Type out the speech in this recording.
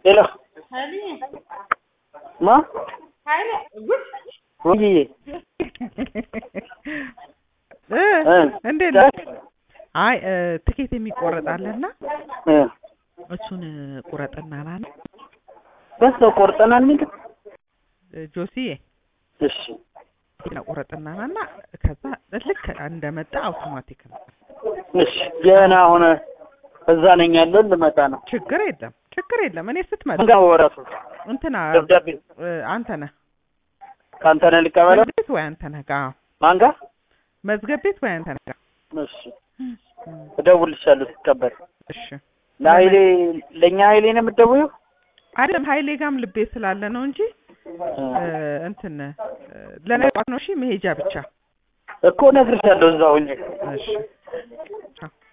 ሄሎ ማ ኃይለ ጉድ ወይዬ እንዴት አይ ትኬት የሚቆረጣለና እሱን ቁረጥና ናና በስ ቆርጠናል ምን ጆሲዬ እሺ ቁረጥና ናና ከዛ ልክ እንደመጣ አውቶማቲክ ነው እሺ ገና ሆነ እዛ ነኝ ያለው ልመጣ ነው ችግር የለም እኔ ስትመጣ ጋር ወራቱ እንትና አንተ ነህ ካንተ ነህ ልቀበለው ቤት ወይ አንተ ነህ ጋር ማን ጋር መዝገብ ቤት ወይ አንተ ነህ ጋር እሺ እደውልልሻለሁ ስትቀበል እሺ ለኃይሌ ለኛ ኃይሌ ነው የምትደውይው አይደለም ኃይሌ ጋርም ልቤ ስላለ ነው እንጂ እንትን ለነገር ነው እሺ መሄጃ ብቻ እኮ ነግርሻለሁ እዛው እንጂ እሺ